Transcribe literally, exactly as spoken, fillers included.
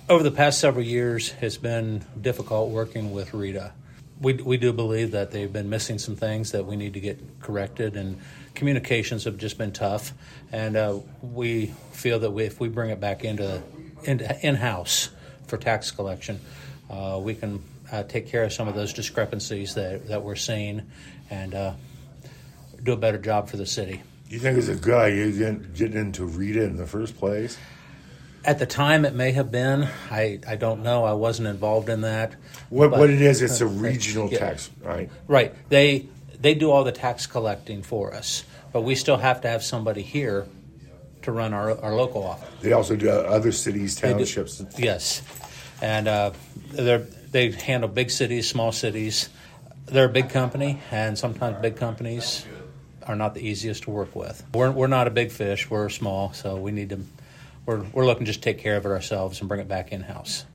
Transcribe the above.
Over the past several years, it's been difficult working with Rita. We, we do believe that they've been missing some things that we need to get corrected, and communications have just been tough. And uh, we feel that we, if we bring it back into, into in-house for tax collection, uh, we can uh, take care of some of those discrepancies that, that we're seeing and uh, do a better job for the city. You think it's a good idea getting into Rita in the first place? At the time, it may have been. I, I don't know. I wasn't involved in that. What but, what it is, it's a regional yeah, tax, right? Right. They they do all the tax collecting for us, but we still have to have somebody here to run our our local office. They also do other cities, townships. Yes, and uh, they they handle big cities, small cities. They're a big company, and sometimes big companies are not the easiest to work with. We're we're not a big fish. We're small, so we need to. We're we're looking to just take care of it ourselves and bring it back in house.